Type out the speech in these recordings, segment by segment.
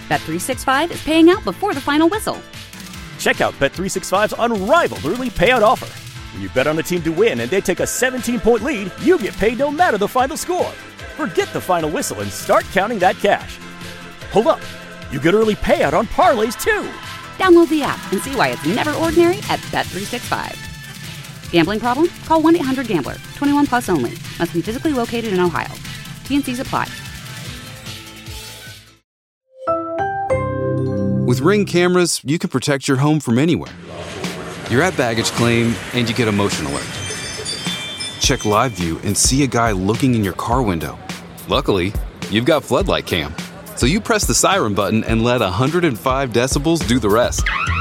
Bet365 is paying out before the final whistle. Check out Bet365's unrivaled early payout offer. When you bet on a team to win and they take a 17-point lead, you get paid no matter the final score. Forget the final whistle and start counting that cash. Hold up. You get early payout on parlays, too. Download the app and see why it's never ordinary at Bet365. Gambling problem? Call 1-800-GAMBLER. 21 plus only. Must be physically located in Ohio. T&Cs apply. With Ring cameras, you can protect your home from anywhere. You're at baggage claim and you get a motion alert. Check live view and see a guy looking in your car window. Luckily, you've got floodlight cam. So you press the siren button and let 105 decibels do the rest.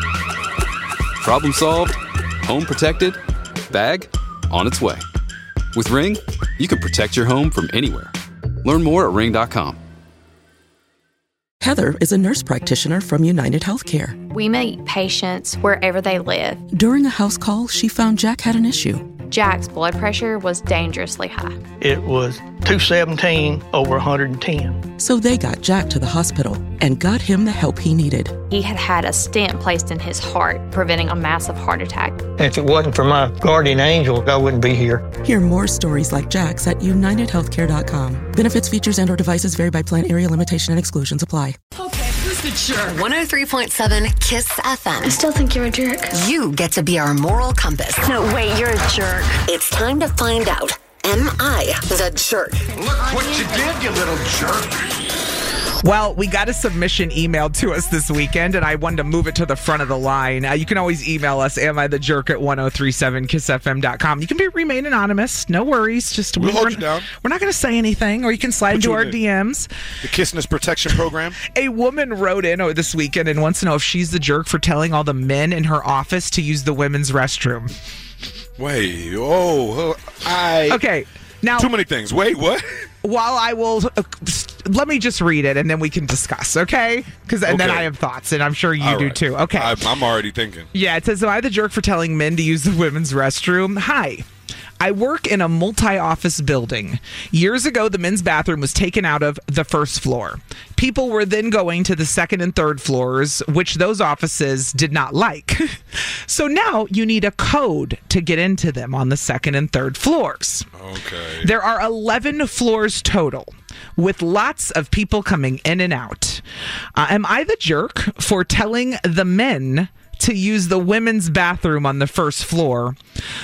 Problem solved, home protected, bag on its way. With Ring, you can protect your home from anywhere. Learn more at ring.com. Heather is a nurse practitioner from United Healthcare. We meet patients wherever they live. During a house call, she found Jack had an issue. Jack's blood pressure was dangerously high. It was 217 over 110. So they got Jack to the hospital and got him the help he needed. He had had a stent placed in his heart, preventing a massive heart attack. If it wasn't for my guardian angel, I wouldn't be here. Hear more stories like Jack's at UnitedHealthcare.com. Benefits, features, and/or devices vary by plan, area, limitation, and exclusions apply. Okay, who's the jerk? 103.7 KISS FM. I still think you're a jerk. You get to be our moral compass. No, wait, you're a jerk. It's time to find out. Am I the jerk? Look what you did, you little jerk. Well, we got a submission emailed to us this weekend, and I wanted to move it to the front of the line. You can always email us, amithejerk at 1037kissfm.com. You can remain anonymous. No worries. Just we'll hold you down. We're not going to say anything, or you can slide into our DMs. The Kissness Protection Program. A woman wrote in this weekend and wants to know if she's the jerk for telling all the men in her office to use the women's restroom. Wait, okay, now... Too many things. Wait, what? While I will... let me just read it, and then we can discuss, okay? Then I have thoughts, and I'm sure you do too. Okay. I'm already thinking. Yeah, it says, am I the jerk for telling men to use the women's restroom? Hi. I work in a multi-office building. Years ago, the men's bathroom was taken out of the first floor. People were then going to the second and third floors, which those offices did not like. So now you need a code to get into them on the second and third floors. Okay. There are 11 floors total, with lots of people coming in and out. Am I the jerk for telling the men to use the women's bathroom on the first floor,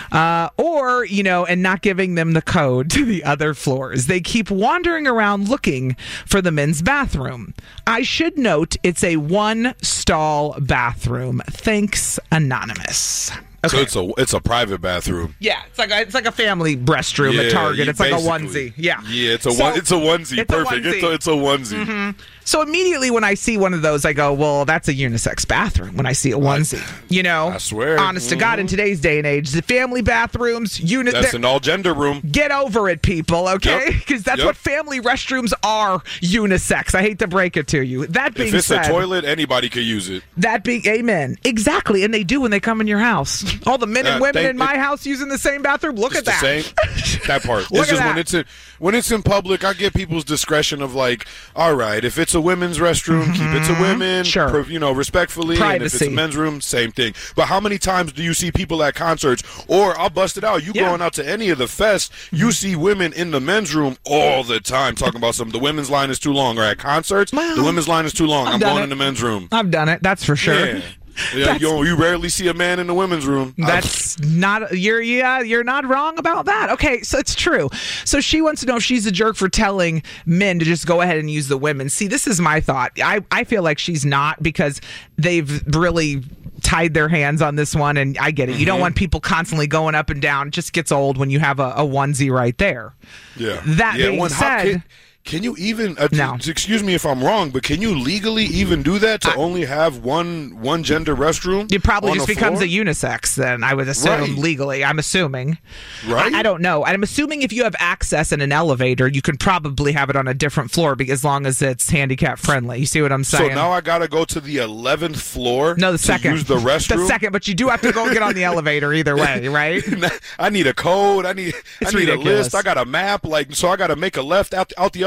and not giving them the code to the other floors? They keep wandering around looking for the men's bathroom. I should note it's a one-stall bathroom. Thanks, Anonymous. Okay. So it's a private bathroom. Yeah, it's like a family restroom at Target. It's like a onesie. Yeah. Yeah, it's a onesie. Perfect. It's a onesie. Mm-hmm. So immediately when I see one of those, I go, well, that's a unisex bathroom when I see a onesie. I swear. Honest to God, in today's day and age, the family bathrooms, that's an all-gender room. Get over it, people, okay? Because that's what family restrooms are, unisex. I hate to break it to you. That being said... If it's a toilet, anybody could use it. That being... Amen. Exactly, and they do when they come in your house. All the men and women in my house using the same bathroom. Look at that. That part. It's just when it's in public, I get people's discretion of like, all right, if it's a women's restroom, keep it to women. Sure. Respectfully. Privacy. And if it's a men's room, same thing. But how many times do you see people at concerts, or I'll bust it out, going out to any of the fests, you see women in the men's room all the time talking about the women's line is too long, or at concerts, the women's line is too long. I'm going in the men's room. I've done it. That's for sure. Yeah, you rarely see a man in the women's room. That's not you're not wrong about that. Okay, so it's true. So she wants to know if she's a jerk for telling men to just go ahead and use the women. See, this is my thought. I feel like she's not, because they've really tied their hands on this one, and I get it. You don't want people constantly going up and down. It just gets old when you have a onesie right there. Yeah. That being said... Can you even, no. Excuse me if I'm wrong, but can you legally even do that to only have one gender restroom? It probably just becomes a unisex then, I would assume, legally. I'm assuming. Right? I don't know. I'm assuming if you have access in an elevator, you can probably have it on a different floor, as long as it's handicap friendly. You see what I'm saying? So now I got to go to the 11th floor the second. To use the restroom? The second, but you do have to go get on the elevator either way, right? I need a code. I need a list. I got a map. So I got to make a left out the elevator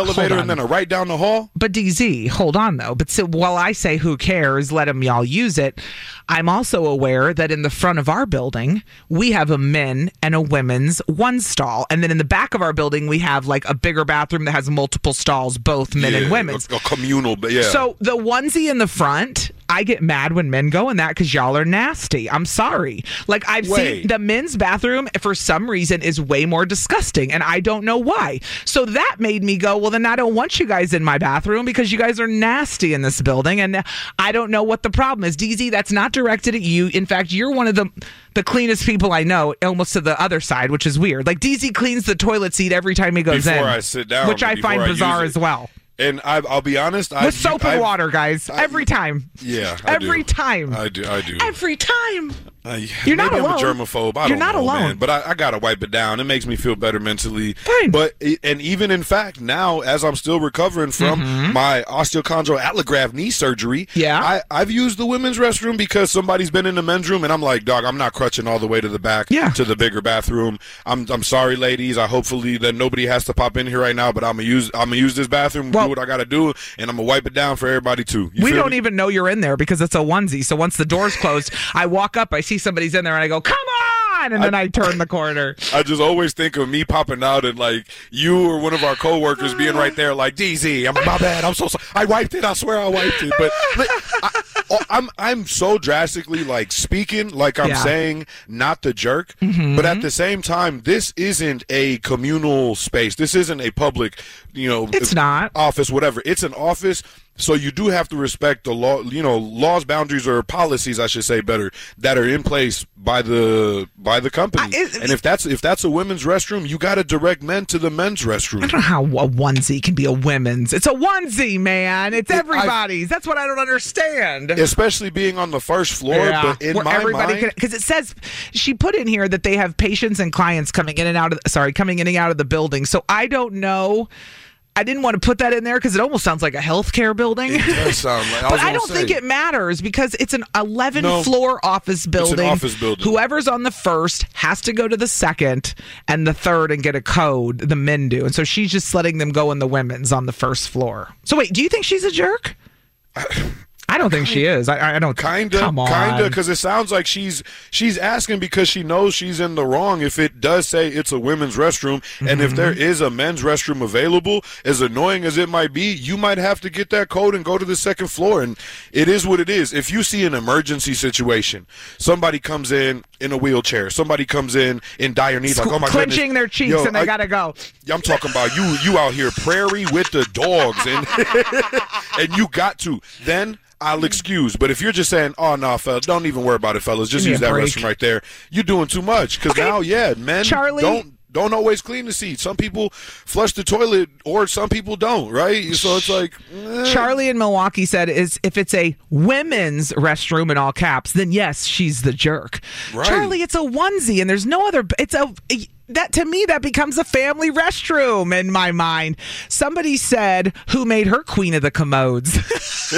elevator and then a right down the hall? But DZ, hold on though. But so while I say who cares, let them y'all use it, I'm also aware that in the front of our building, we have a men and a women's one stall. And then in the back of our building, we have like a bigger bathroom that has multiple stalls, both men and women's. A communal, yeah. So the onesie in the front, I get mad when men go in that because y'all are nasty. I'm sorry. Like, I've seen the men's bathroom, for some reason, is way more disgusting, and I don't know why. So that made me go, well, then I don't want you guys in my bathroom because you guys are nasty in this building, and I don't know what the problem is. DZ, that's not directed at you. In fact, you're one of the cleanest people I know, almost to the other side, which is weird. Like, DZ cleans the toilet seat every time he goes in. Before I sit down. Which I find bizarre as well. And I'll be honest. With soap and water, guys. Every time. Yeah. Every time. I do. Every time. You're not alone. I'm a germaphobe. I don't know, man. But I got to wipe it down. It makes me feel better mentally. Fine. But, and even in fact, now, as I'm still recovering from my osteochondral allograft knee surgery, I've used the women's restroom because somebody's been in the men's room, and I'm like, dog, I'm not crutching all the way to the back to the bigger bathroom. I'm sorry, ladies. Hopefully that nobody has to pop in here right now, but I'm gonna use this bathroom, do what I got to do, and I'm gonna wipe it down for everybody too. We don't even know you're in there because it's a onesie. So once the door's closed, I walk up, I see somebody's in there, and I go, come on, and then I turn the corner. I just always think of me popping out and like you or one of our coworkers being right there like, DZ, my bad, I'm so sorry. I wiped it, I swear I wiped it. But I'm so drastically like speaking like I'm saying not the jerk, but at the same time, this isn't a communal space. This isn't a public, it's not office, whatever. It's an office. So you do have to respect the law, laws, boundaries, or policies, I should say better, that are in place by the company. And if that's a women's restroom, you got to direct men to the men's restroom. I don't know how a onesie can be a women's. It's a onesie, man. It's everybody's. That's what I don't understand. Especially being on the first floor, but in my mind, because it says she put in here that they have patients and clients coming in and out of the building. So I don't know. I didn't want to put that in there because it almost sounds like a healthcare building. It does sound like. But I don't think it matters because it's an 11-floor office building. It's an office building. Whoever's on the first has to go to the second and the third and get a code. The men do, and so she's just letting them go in the women's on the first floor. So wait, do you think she's a jerk? I don't think she is. I don't. Kinda, because it sounds like she's asking because she knows she's in the wrong. If it does say it's a women's restroom, and if there is a men's restroom available, as annoying as it might be, you might have to get that code and go to the second floor. And it is what it is. If you see an emergency situation, somebody comes in a wheelchair, somebody comes in dire need, like, oh my goodness, clenching their cheeks, and they gotta go. I'm talking about you out here prairie with the dogs, and and you got to then. I'll excuse, but if you're just saying, "Oh no, fellas, don't even worry about it, fellas, just use that restroom right there," you're doing too much. Because now, men don't always clean the seats. Some people flush the toilet, or some people don't. Right? So it's like Charlie in Milwaukee said, "Is if it's a women's restroom in all caps, then yes, she's the jerk." Right. Charlie, it's a onesie, and there's no other. That to me, that becomes a family restroom in my mind. Somebody said, "Who made her queen of the commodes?" Is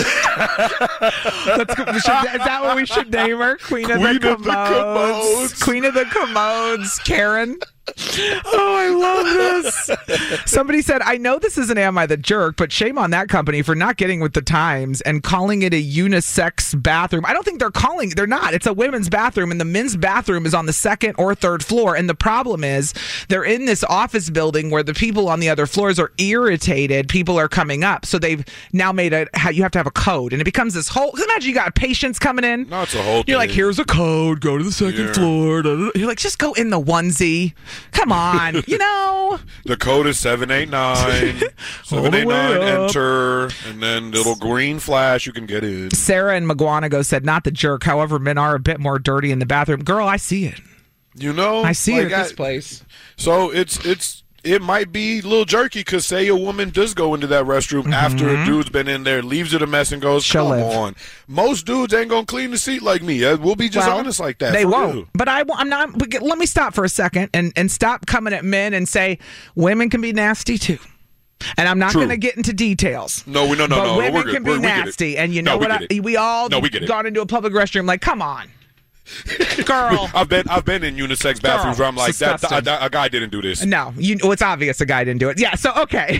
that what we should name her? Queen of the commodes. Queen of the commodes. Karen. Oh, I love this. Somebody said, I know this isn't Am I the Jerk, but shame on that company for not getting with the times and calling it a unisex bathroom. I don't think they're not. It's a women's bathroom, and the men's bathroom is on the second or third floor. And the problem is they're in this office building where the people on the other floors are irritated. People are coming up. So they've now made you have to have a code. And it becomes this whole, imagine you got patients coming in. No, it's a whole You're like, here's a code. Go to the second floor. You're like, just go in the onesie. Come on, The code is 789. 789, enter, and then little green flash, you can get in. Sarah in McGuanago said, not the jerk. However, men are a bit more dirty in the bathroom. Girl, I see it. I see it at this place. So it might be a little jerky because say a woman does go into that restroom after a dude's been in there, leaves it a mess and goes, come on. Most dudes ain't going to clean the seat like me. We'll be just honest like that. They won't. But I'm not. Let me stop for a second and stop coming at men and say women can be nasty too. And I'm not going to get into details. No. But women can be nasty. And you know what? We all gone into a public restroom like, come on. Girl. I've been in unisex bathrooms where I'm like, a guy didn't do this. No, it's obvious a guy didn't do it. Yeah, so, okay.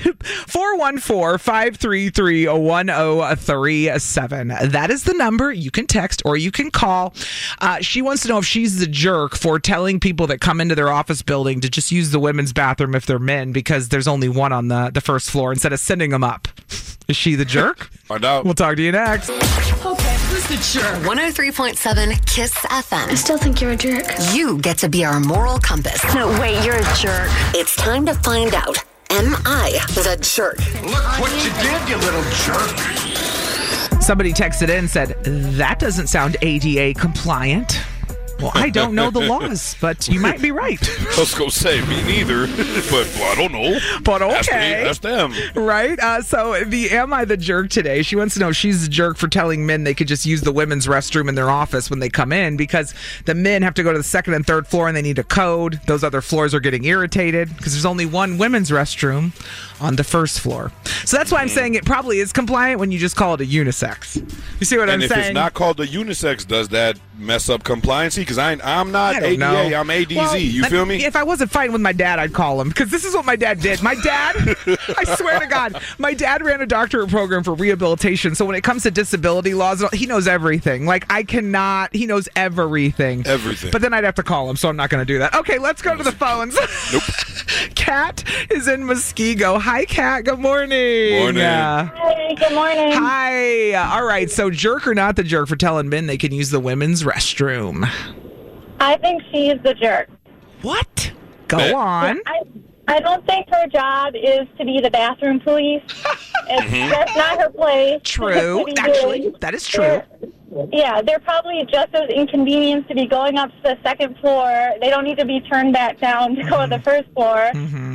414-533-1037. That is the number. You can text or you can call. She wants to know if she's the jerk for telling people that come into their office building to just use the women's bathroom if they're men because there's only one on the first floor instead of sending them up. Is she the jerk? Find out. We'll talk to you next. Okay, who's the jerk? 103.7 Kiss FM. I still think you're a jerk. You get to be our moral compass. No, wait, you're a jerk. It's time to find out. Am I the jerk? Look what you did, you little jerk. Somebody texted in and said, that doesn't sound ADA compliant. Well, I don't know the laws, but you might be right. I was going to say, me neither, but I don't know. But okay. That's them. Right? So Am I the jerk today? She wants to know if she's the jerk for telling men they could just use the women's restroom in their office when they come in because the men have to go to the second and third floor and they need a code. Those other floors are getting irritated because there's only one women's restroom on the first floor. So that's why I'm saying it probably is compliant when you just call it a unisex. You see what I'm saying? And if it's not called a unisex, does that mess up compliancy? Because I'm not ADA, I'm ADZ. Well, you feel me? If I wasn't fighting with my dad, I'd call him because this is what my dad did. My dad, I swear to God, my dad ran a doctorate program for rehabilitation. So when it comes to disability laws, he knows everything. Like he knows everything. Everything. But then I'd have to call him, so I'm not going to do that. Okay, let's go to the phones. Nope. Kat is in Muskego. Hi, Kat. Good morning. Morning. Hi, good morning. Hi. All right, so jerk or not the jerk for telling men they can use the women's restroom? I think she's the jerk. What? Go on. I don't think her job is to be the bathroom police. That's not her place. True. Actually, that is true. They're probably just as inconvenienced to be going up to the second floor. They don't need to be turned back down to go to the first floor.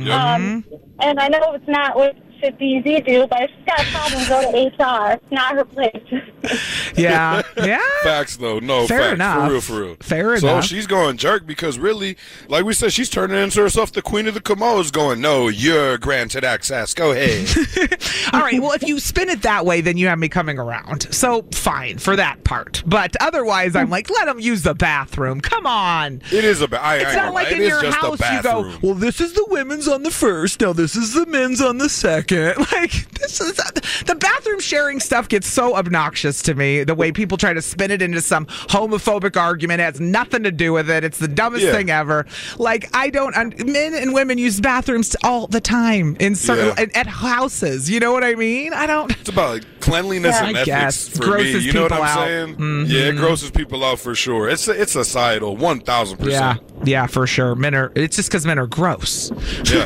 And I know it's not what should DZ do, but if she's got a problem, go to HR. It's not her place. Yeah. Facts, though. No, Fair facts. enough. For real. Fair so enough. She's going jerk because really, like we said, she's turning into herself the queen of the commodes going, no, you're granted access. Go ahead. All right. Well, if you spin it that way, then you have me coming around. So fine for that part. But otherwise, I'm like, let them use the bathroom. Come on. It is a It's not like in your house you go, well, this is the women's on the first. Now this is the men's on the second. Like, the bathroom sharing stuff gets so obnoxious to me. The way people try to spin it into some homophobic argument. It has nothing to do with it. It's the dumbest thing ever. Like, men and women use bathrooms all the time in certain at houses. You know what I mean? It's about cleanliness and ethics for me. You know what I'm saying? Mm-hmm. Yeah, it grosses people out for sure. It's societal, 1,000%. Yeah, for sure. It's just because men are gross. Yeah.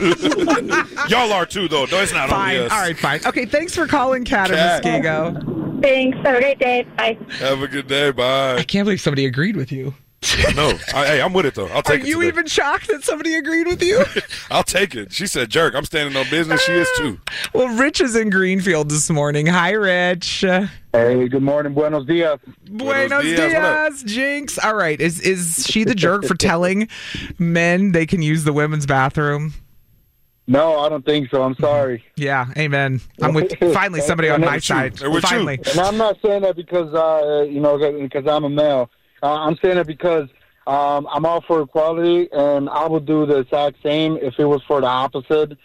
Y'all are too, though. No, it's not fine. only us. All right, fine. Okay, thanks for calling, Kat in Muskego. Thanks. Have a great day. Bye. Have a good day. Bye. I can't believe somebody agreed with you. No. Hey, I'm with it, though. I'll take it. Are you even shocked that somebody agreed with you? I'll take it. She said jerk. I'm standing on business. She is, too. Well, Rich is in Greenfield this morning. Hi, Rich. Hey, good morning. Buenos dias. Buenos dias. Jinx. All right. Is she the jerk for telling men they can use the women's bathroom? No, I don't think so. I'm sorry. Yeah, amen. I'm with finally somebody on my side. Finally. And I'm not saying that because because I'm a male. I'm saying it because I'm all for equality, and I would do the exact same if it was for the opposite.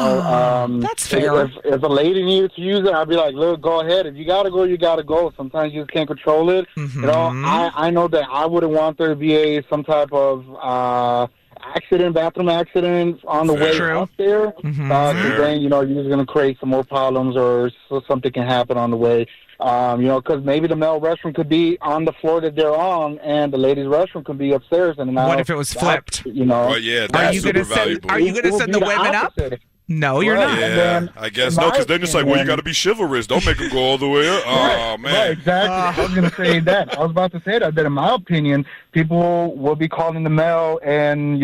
That's fair. If a lady needed to use it, I'd be like, look, go ahead. If you got to go, you got to go. Sometimes you just can't control it. Mm-hmm. You know, I know that I wouldn't want there to be some type of bathroom accident on the way up there. Because then, you're just going to create some more problems or something can happen on the way. Because maybe the male restroom could be on the floor that they're on, and the ladies' restroom could be upstairs. And now, what if it was flipped? Oh, yeah, that's super valuable. Are you going to send the women up? No, you're not. Yeah, I guess no, because then it's like, well, you got to be chivalrous. Don't make them go all the way up. Oh, man. Right, exactly. I was going to say that. I was about to say that in my opinion, people will be calling the male and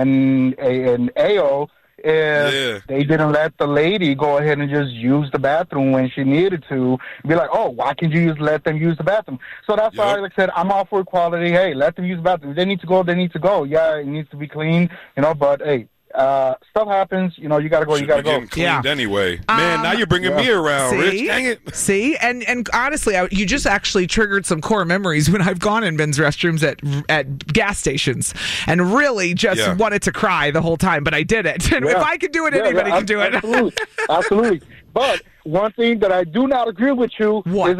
AO if they didn't let the lady go ahead and just use the bathroom when she needed to. Be like, oh, why can't you just let them use the bathroom? So that's why, like I said, I'm all for equality. Hey, let them use the bathroom. If they need to go, they need to go. Yeah, it needs to be clean, but hey, stuff happens. You know, you got to go. You got to go. Cleaned anyway. Man, now you're bringing me around, Rich. Dang it. See, and honestly, you just actually triggered some core memories when I've gone in men's restrooms at gas stations and really just wanted to cry the whole time, but I did it. And if I can do it, anybody can do it. Absolutely. But one thing that I do not agree with you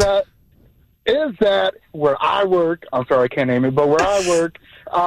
is that where I work, I'm sorry, I can't name it, but where I work,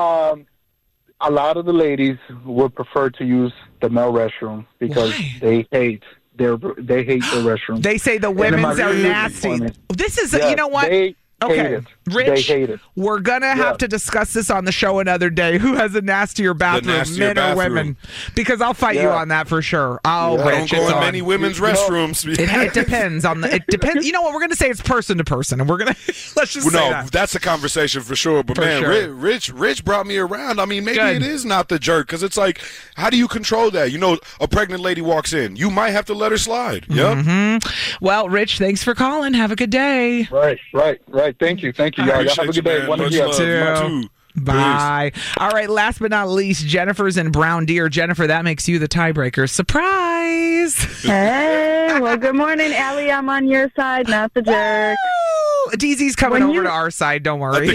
a lot of the ladies would prefer to use the male restroom because they hate their restroom. They say the women's are nasty. This is, you know what? Okay, Rich, we're going to have to discuss this on the show another day. Who has a nastier bathroom, men or women? Because I'll fight you on that for sure. Rich, don't go in many women's restrooms. It depends on it depends. You know what? We're going to say it's person to person, and we're going to let's just say that. That's a conversation for sure. But Rich brought me around. I mean, maybe it is not the jerk because it's like, how do you control that? You know, a pregnant lady walks in, you might have to let her slide. Yep. Mm-hmm. Well, Rich, thanks for calling. Have a good day. Right. Thank you. Y'all have a good day. Much love. Bye. All right, last but not least, Jennifer's in Brown Deer. Jennifer, that makes you the tiebreaker. Surprise! Hey, well, good morning, Allie. I'm on your side, not the jerk. DZ's coming over to our side. Don't worry.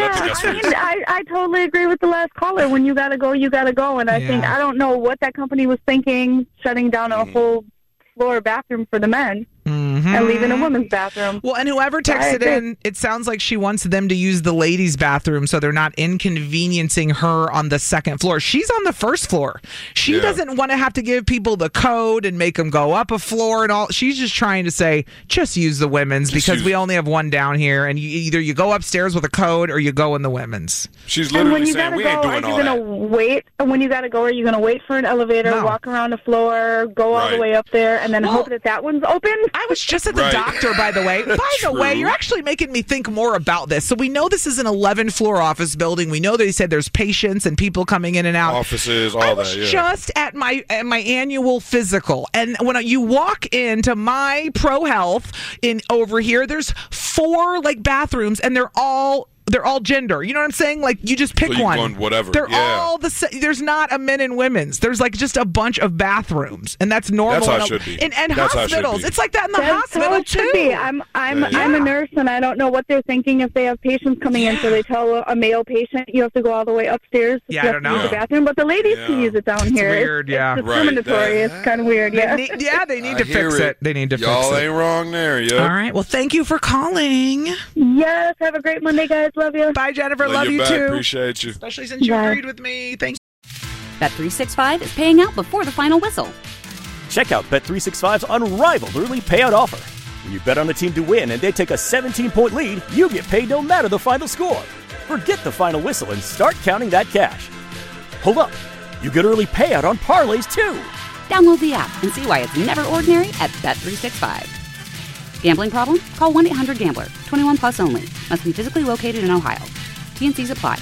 I totally agree with the last caller. When you got to go, you got to go. And I think, I don't know what that company was thinking, shutting down a whole floor bathroom for the men. And leaving a women's bathroom. Well, and whoever texted in, it sounds like she wants them to use the ladies' bathroom so they're not inconveniencing her on the second floor. She's on the first floor. She doesn't want to have to give people the code and make them go up a floor and all. She's just trying to say, just use the women's because we only have one down here, and either you go upstairs with a code or you go in the women's. She's literally saying, we ain't doing all that. When you got to go, are you going to wait for an elevator, walk around the floor, go all the way up there, and then hope that one's open? I was just at the doctor, by the way. By the way, you're actually making me think more about this. So we know this is an 11-floor office building. We know they said there's patients and people coming in and out. Offices, all I that, was just at my annual physical. And when you walk into my Pro Health over here, there's 4 bathrooms, and they're all gender. You know what I'm saying? Like, you just pick one. Whatever. They're all the same. There's not a men and women's. There's just a bunch of bathrooms, and that's normal. That's how it should be. And hospitals. It's like that in the hospital too. Should be. I'm a nurse, and I don't know what they're thinking if they have patients coming in. So they tell a male patient you have to go all the way upstairs. I don't know. To use the bathroom, but the ladies can use it down here. Weird. It's discriminatory. It's kind of weird. They need to fix it. They need to fix it. Y'all ain't wrong there. Yeah. All right. Well, thank you for calling. Yes. Have a great Monday, guys. Love you. Bye, Jennifer. Love you too. Appreciate you. Especially since you agreed with me. Thanks. Bet365 is paying out before the final whistle. Check out Bet365's unrivaled early payout offer. When you bet on a team to win and they take a 17-point lead, you get paid no matter the final score. Forget the final whistle and start counting that cash. Hold up. You get early payout on parlays too. Download the app and see why it's never ordinary at Bet365. Gambling problem? Call 1-800-GAMBLER. 21 plus only. Must be physically located in Ohio. T&Cs apply.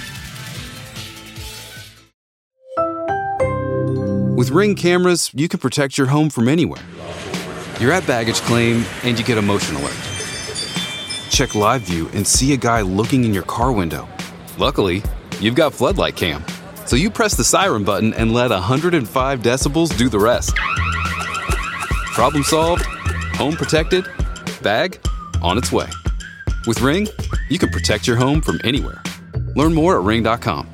With Ring cameras, you can protect your home from anywhere. You're at baggage claim and you get a motion alert. Check live view and see a guy looking in your car window. Luckily, you've got floodlight cam. So you press the siren button and let 105 decibels do the rest. Problem solved, home protected, bag on its way. With Ring, you can protect your home from anywhere. Learn more at ring.com.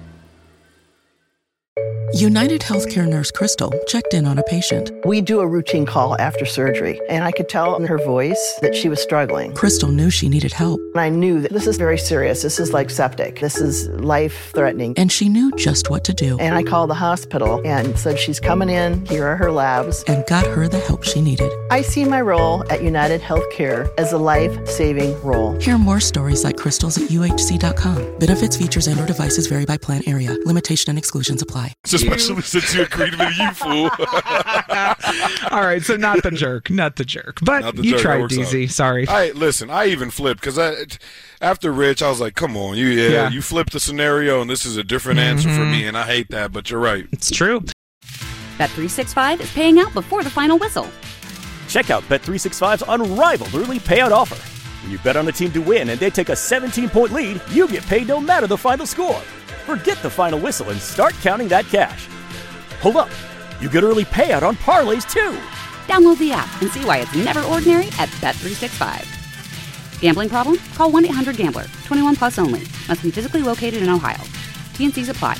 United Healthcare nurse Crystal checked in on a patient. We do a routine call after surgery, and I could tell in her voice that she was struggling. Crystal knew she needed help. And I knew that this is very serious. This is like septic. This is life-threatening. And she knew just what to do. And I called the hospital and said, she's coming in. Here are her labs. And got her the help she needed. I see my role at United Healthcare as a life-saving role. Hear more stories like Crystal's at UHC.com. Benefits, features, and/or devices vary by plan area. Limitation and exclusions apply. Especially since you agreed with you, fool. All right, so not the jerk. But you tried, DZ. Sorry. Listen, I even flipped because after Rich, I was like, come on. You flipped the scenario, and this is a different answer for me, and I hate that, but you're right. It's true. Bet365 is paying out before the final whistle. Check out Bet365's unrivaled early payout offer. When you bet on a team to win and they take a 17-point lead, you get paid no matter the final score. Forget the final whistle and start counting that cash. Hold up. You get early payout on parlays, too. Download the app and see why it's never ordinary at Bet365. Gambling problem? Call 1-800-GAMBLER. 21 plus only. Must be physically located in Ohio. T&Cs apply.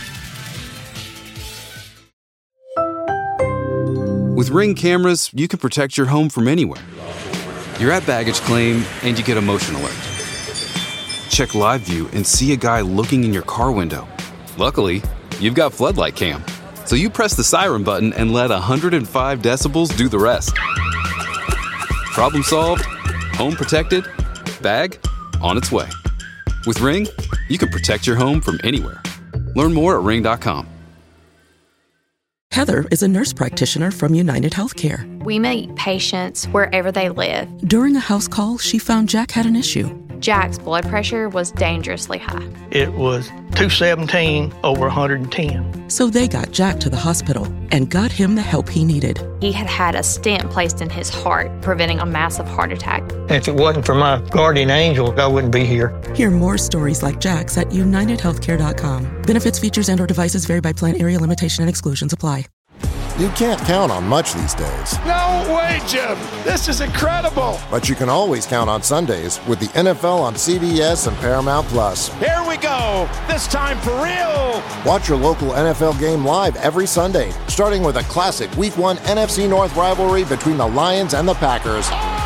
With Ring cameras, you can protect your home from anywhere. You're at baggage claim and you get a motion alert. Check live view and see a guy looking in your car window. Luckily, you've got floodlight cam. So you press the siren button and let 105 decibels do the rest. Problem solved, home protected, bag on its way. With Ring, you can protect your home from anywhere. Learn more at ring.com. Heather is a nurse practitioner from United Healthcare. We meet patients wherever they live. During a house call, she found Jack had an issue. Jack's blood pressure was dangerously high. It was 217 over 110. So they got Jack to the hospital and got him the help he needed. He had had a stent placed in his heart, preventing a massive heart attack. If it wasn't for my guardian angel, I wouldn't be here. Hear more stories like Jack's at UnitedHealthcare.com. Benefits, features, and/or devices vary by plan, area, limitation, and exclusions apply. You can't count on much these days. No way, Jim. This is incredible. But you can always count on Sundays with the NFL on CBS and Paramount Plus. Here we go. This time for real. Watch your local NFL game live every Sunday, starting with a classic Week 1 NFC North rivalry between the Lions and the Packers.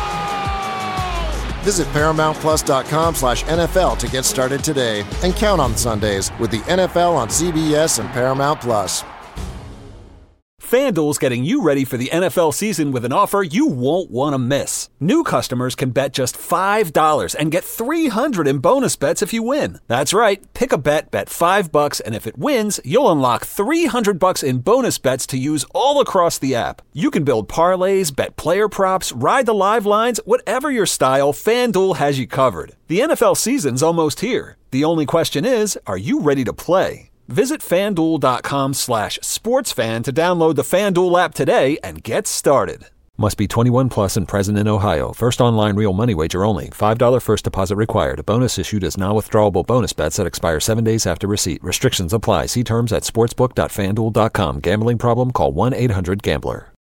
Visit ParamountPlus.com/NFL to get started today and count on Sundays with the NFL on CBS and Paramount Plus. FanDuel's getting you ready for the NFL season with an offer you won't want to miss. New customers can bet just $5 and get $300 in bonus bets if you win. That's right. Pick a bet $5, and if it wins, you'll unlock $300 in bonus bets to use all across the app. You can build parlays, bet player props, ride the live lines, whatever your style, FanDuel has you covered. The NFL season's almost here. The only question is, are you ready to play? Visit FanDuel.com/sportsfan to download the FanDuel app today and get started. Must be 21 plus and present in Ohio. First online real money wager only. $5 first deposit required. Bonus issued as non-withdrawable bonus bets that expire 7 days after receipt. Restrictions apply. See terms at sportsbook.fanduel.com. Gambling problem? Call 1-800-GAMBLER.